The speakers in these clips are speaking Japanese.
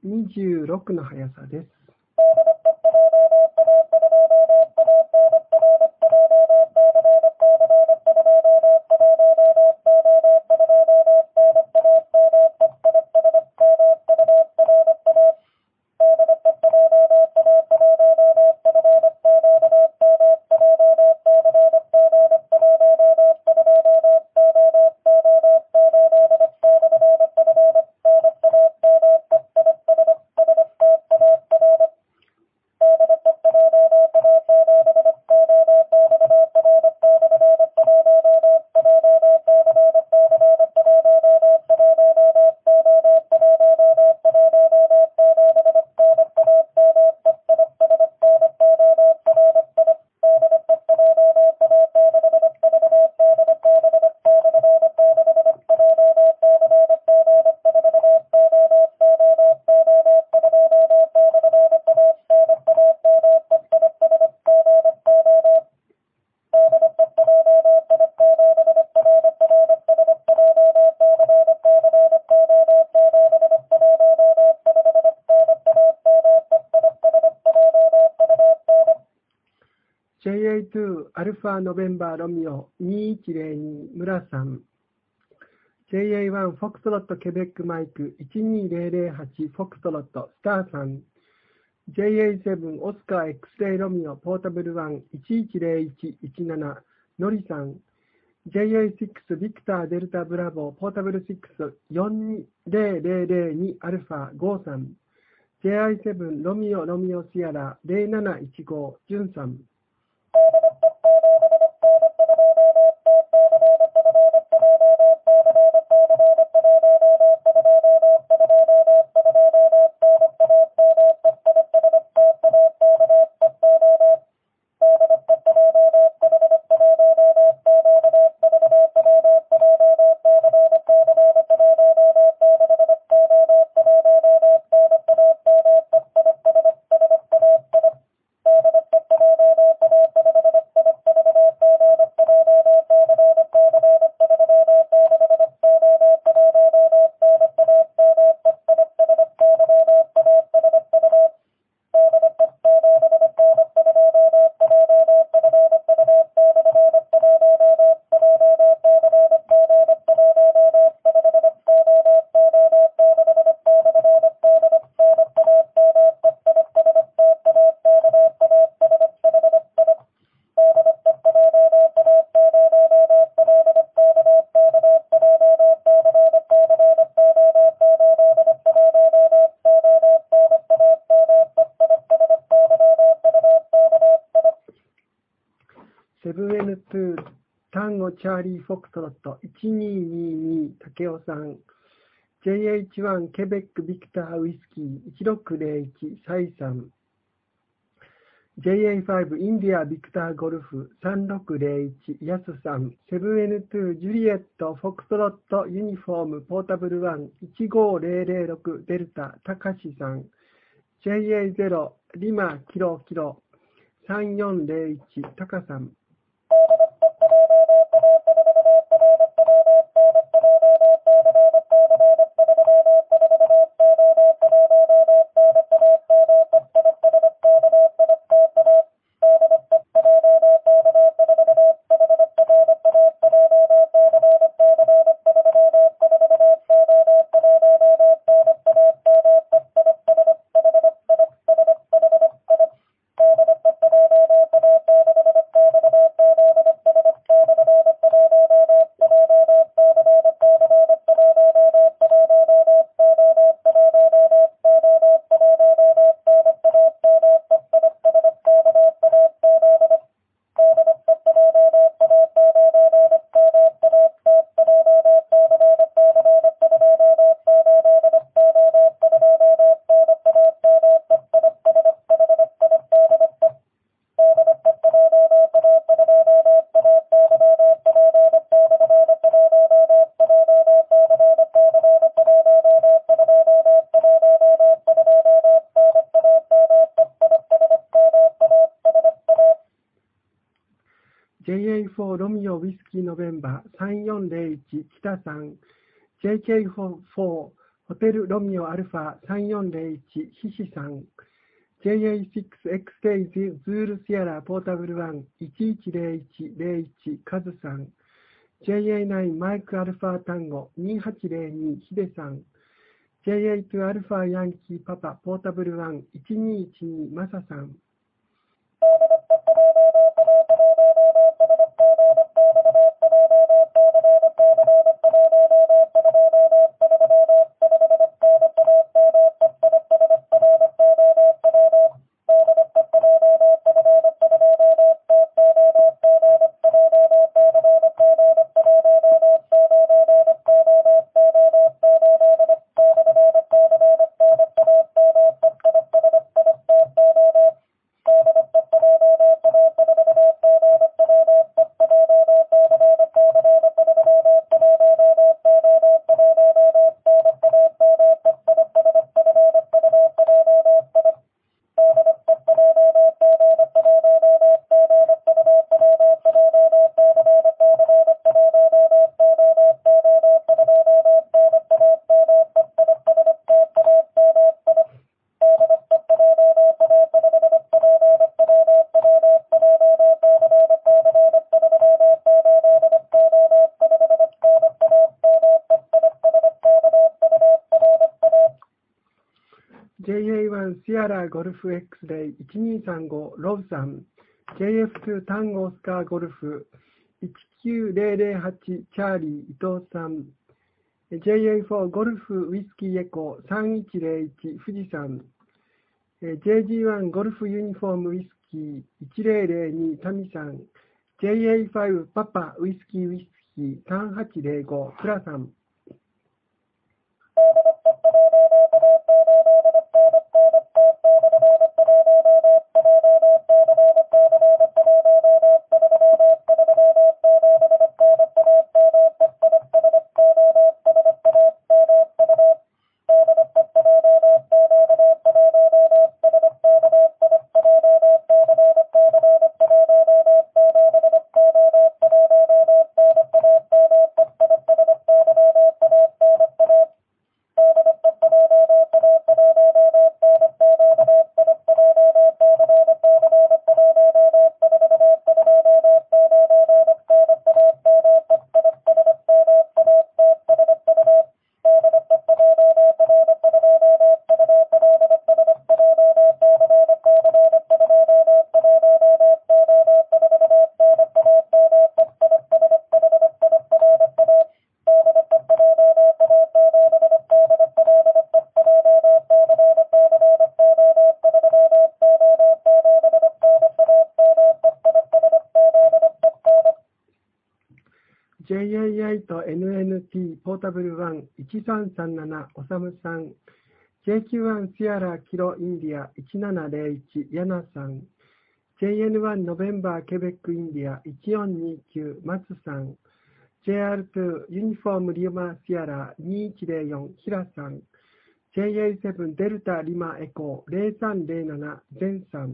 26の速さです。JA2 アルファノベンバーロミオ2102村さん JA1 フォクトロットケベックマイク12008フォクトロットスターさん JA7 オスカー X レイロミオポータブル1 110117ノリさん JA6 ビクターデルタブラボーポータブル6 40002アルファ5さん JI7 ロミオロミオシアラ0715ジュンさんセブン N2 タンゴチャーリーフォクトロット1222竹雄さん JH1 ケベックビクターウイスキー1601サイさん JA5 インディアビクターゴルフ3601ヤスさんセブン N2 ジュリエットフォクトロットユニフォームポータブル1 15006デルタたかしさん JA0 リマキロキロ3401タカさんJA4 ロミオウィスキーノベンバー3401北さん JK4 ホテルロミオアルファ3401ヒシさん、JA6XK ズールシアラポータブル1 110101カズさん、JA9 マイクアルファ単語2802ヒデさん、JA2 アルファヤンキーパパポータブル1 1212マサさん、JA1 シアラゴルフ X レイ1235ロブさん、JF2 タンゴスカーゴルフ19008チャーリー伊藤さん、JA4 ゴルフウィスキーエコ3101富士山、JG1 ゴルフユニフォームウィスキー1002タミさん、JA5 パパウィスキー3805クラさん、JA8NNT ポータブル1 1337おさむさん、JQ1 シアラキロインディア1701ヤナさん、JN1 ノベンバーケベックインディア1429マツさん、JR2 ユニフォームリマシアラ2104ヒラさん、JA7 デルタリマエコ0307ゼンさ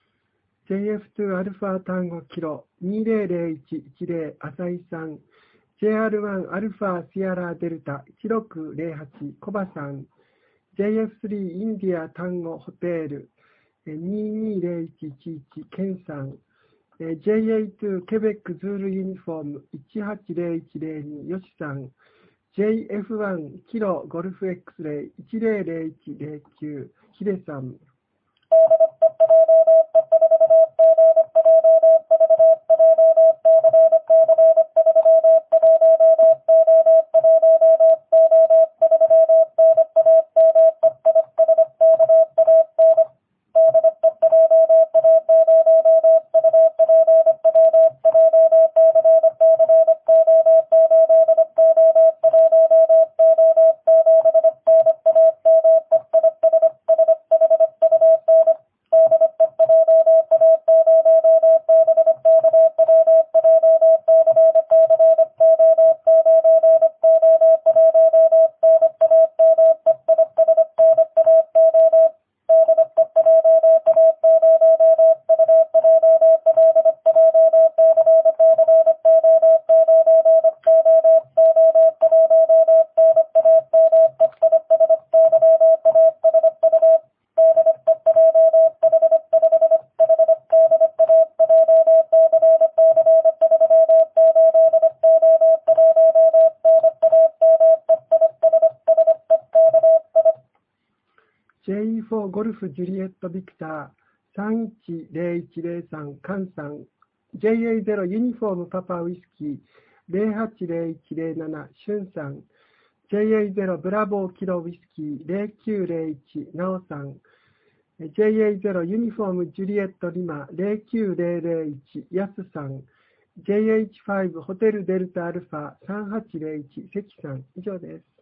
ん、JF2 アルファ単語キロ200110浅井さん、 JR1 アルファシアラデルタ1608コバさん、JF3 インディア単語ホテル220111ケンさん、JA2 ケベックズールユニフォーム180102ヨシさん、JF1 キロゴルフ X レイ100109ヒデさん、JE4 ゴルフジュリエットビクター310103カンさん、JA0 ユニフォームパパウイスキー080107シュンさん、JA0 ブラボーキロウイスキー0901ナオさん、JA0 ユニフォームジュリエットリマ09001ヤスさん、JH5 ホテルデルタアルファ3801関さん、以上です。